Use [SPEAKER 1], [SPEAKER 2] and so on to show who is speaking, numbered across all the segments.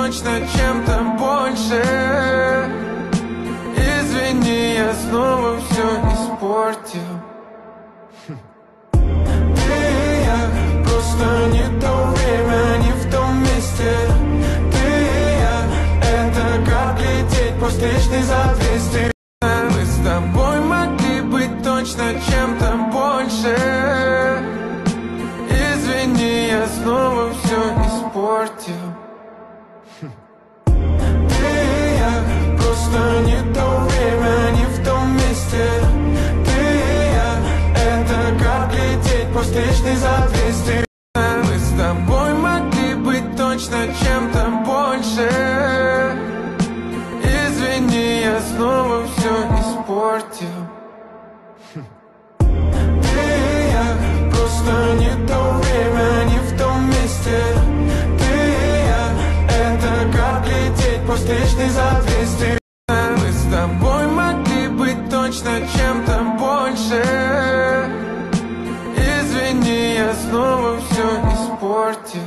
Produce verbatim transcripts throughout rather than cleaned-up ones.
[SPEAKER 1] точно чем-то больше. Извини, я снова все испортил. Ты и я, просто не то время, не в том месте. Ты и я, это как лететь по встречной за двести. Мы с тобой могли быть точно чем-то больше. Извини, я снова все испортил. Ты и я, просто не то время, не в том месте. Ты и я, это как лететь по встречной за двести. Мы с тобой могли быть точно чем-то больше. Извини, я снова все испортил. Ты и я, просто не то время, не в том месте. Ты и я, это как лететь по встречной за двести. Мы с тобой могли быть точно чем-то больше. Извини, я снова все испортил.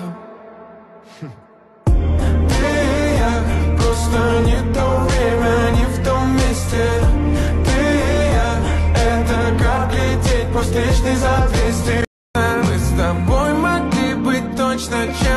[SPEAKER 1] Ты и я, просто не то время, не в том месте. Ты и я, это как лететь по встречной за двести. Мы с тобой могли быть точно чем-то